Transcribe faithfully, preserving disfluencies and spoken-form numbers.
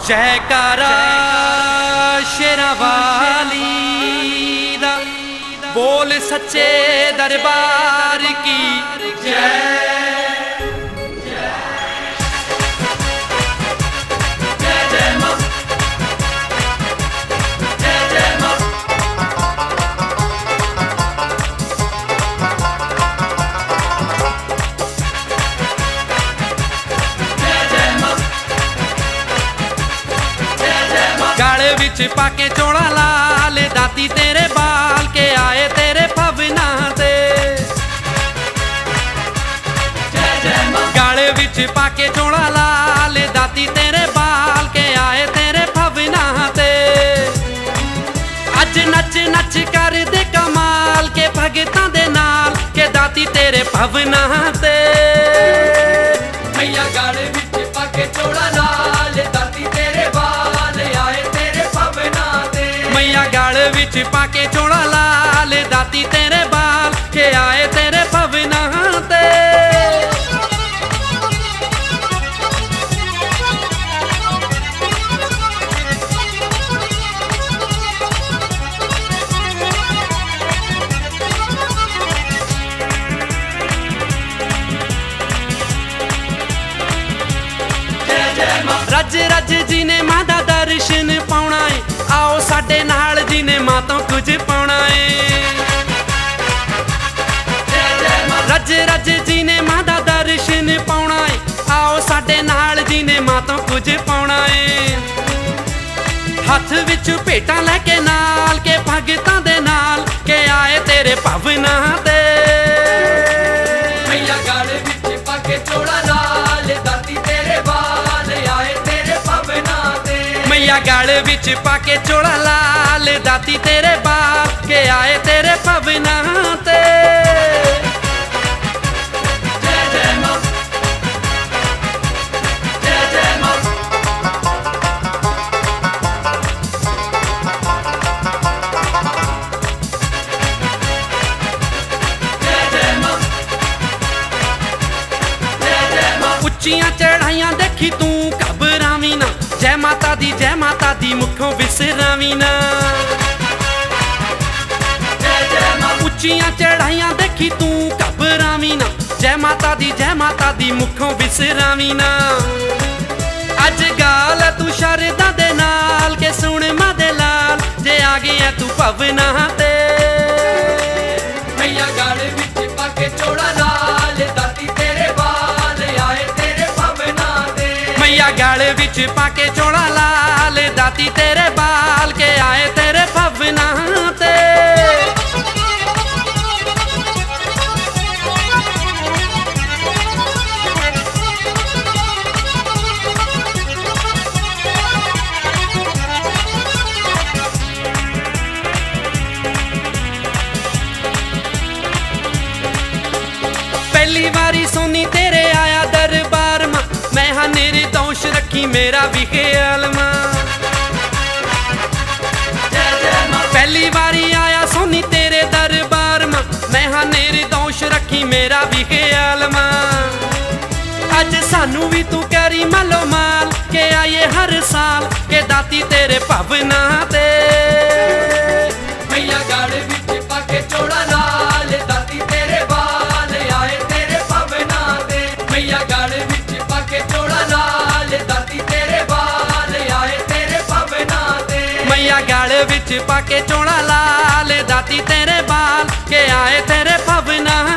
जयकारा शेरां वाली दा, बोल सच्चे दरबार की जय। गाले विच पाके चोला लाल दाती तेरे बाल के आए तेरे भवना ते। गाले विच पाके चोला लाल दाती तेरे बाल के आए तेरे भवना ते। अज नच नच कर दे कमाल के भगतां दे नाल के दाती तेरे भवना ते। मैया गाले विच पाके चोला लाल दाती तेरे बाल आए तेरे भवना ते। मैया गाल विच पाके चोला लाल दाती तेरे बाल के आए तेरे भवना ते। रज रज जी ने मां दा दर्शन पाउणा है, आओ साडे नाल जी ने मां तो कुछ पाउणा है। रज रज जी ने मां दा दर्शन पाउणा है, आओ साडे नाल जी ने मां तो कुछ पाउणा है। हथ विच भेटां लैके नाल के भगतां दे नाल के आए तेरे भवना ते। मैया गाले विच पाके चोला लाल दाती तेरे बाल आए तेरे भवना ते। मैया गाल विच पाके चोला लाल दाती तेरे बाल के आए तेरे भवना ते। जय जय मां जय जय मां। जय जय मां जय जय मां। उच्चियां चढ़ाइयां देखी तू घबरावी ना, जय माता दी जय माता दी मुखों विसरावी ना। जय जय मां। उच्चियां चढ़ाइयां देखी तू घबरावी ना, जय माता दी जय माता दी मुखों विसरावी ना। अज गाल तू शरदा दे नाल के सुन मां दे लाल जे आ गया तू भवना ते। मैया गाले विच पाके चोला लाल दाती तेरे बाल आए तेरे भवना ते। मैया गाल विच पाके चोला लाल दाती तेरे बाल के आए तेरे भवना ते। पहली बारी सोनी तेरे आया दरबार मां, मैं हाँ निर्दोष रखी मेरा भी ख्याल मां। जय जय मां। पहली बारी आया सोनी तेरे दरबार मां, मैं हाँ निर्दोष रखी मेरा भी ख्याल मां। अज सानू भी तू करी मालो माल के आए हर साल के दाती तेरे भवना ते। मैया गाले विच पाके चोला लाल दाती तेरे बाल आए तेरे भवना ते। मैया गाले विच पाके चोला लाल दाती तेरे बाल आए तेरे भवना ते। मैया गाल विच पाके चोला लाल दाती तेरे बाल के आए तेरे भवना